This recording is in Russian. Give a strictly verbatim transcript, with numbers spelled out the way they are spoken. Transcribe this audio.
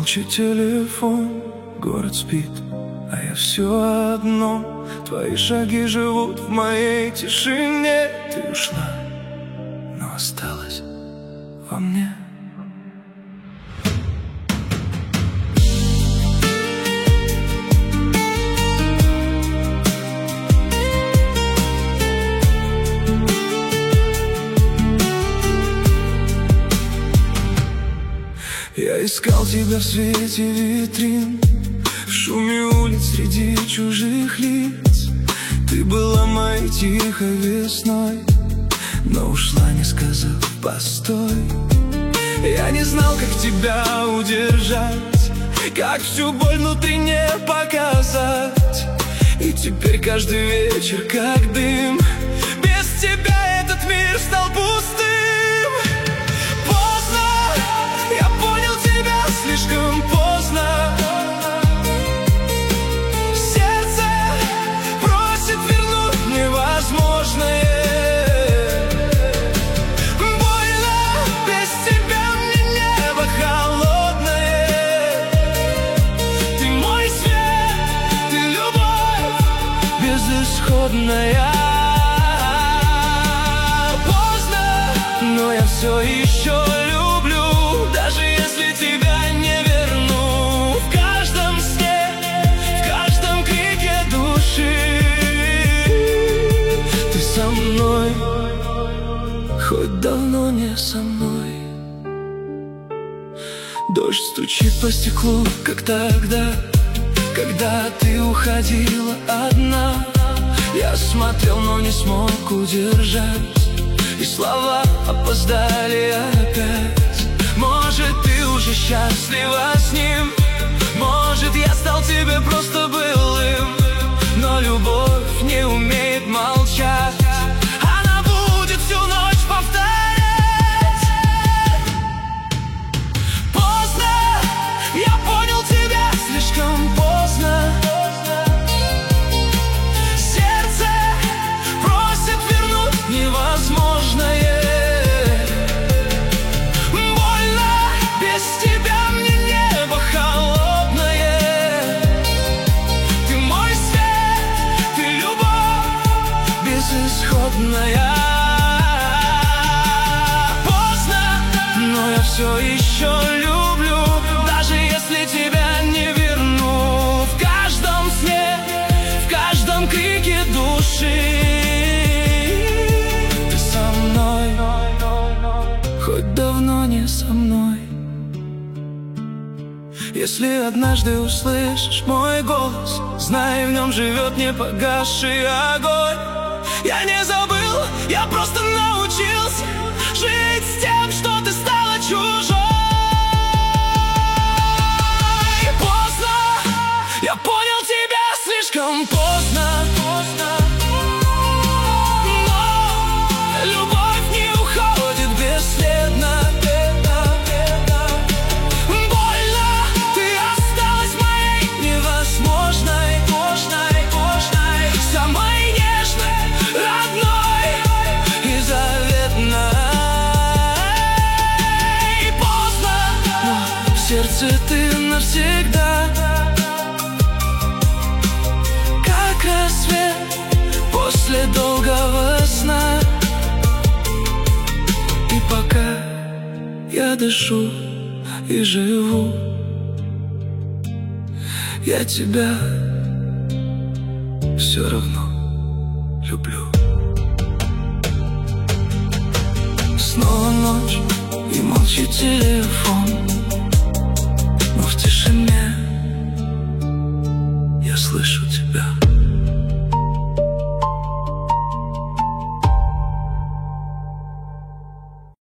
Молчит телефон, город спит, а я все одно. Твои шаги живут в моей тишине. Ты ушла, но осталась во мне. Я искал тебя в свете витрин, в шуме улиц среди чужих лиц. Ты была моей тихой весной, но ушла, не сказав постой. Я не знал, как тебя удержать, как всю боль внутри не показать. И теперь каждый вечер как дым. Без тебя этот мир стал пустым. Слишком поздно. Сердце просит вернуть невозможное. Больно, без тебя мне небо холодное. Ты мой свет, ты любовь безысходная. Поздно, но я все еще люблю, даже если тебя со мной, хоть давно не со мной. Дождь стучит по стеклу, как тогда, когда ты уходила одна. Я смотрел, но не смог удержать, и слова опоздали опять. Может, ты уже счастлива с ним, может, я стал тебе просто былым. Но любовь не умеет молчать, она будет всю ночь повторять. Поздно, я понял тебя слишком поздно. Сердце просит вернуть невозможное. Больно, без тебя мне небо холодное. Ты мой свет, ты любовь безысходная. Поздно, но я все еще люблю, даже если тебя не верну. В каждом сне, в каждом крике души ты со мной, хоть давно не со мной. Если однажды услышишь мой голос, знай, в нем живет непогасший огонь. Я не забыл, я просто научился жить с тем, что ты стала чужой. Поздно, я понял тебя слишком поздно. Но любовь не уходит бесследно. Сердце ты навсегда, как рассвет после долгого сна. И пока я дышу и живу, я тебя все равно люблю. Снова ночь и молчит телефон.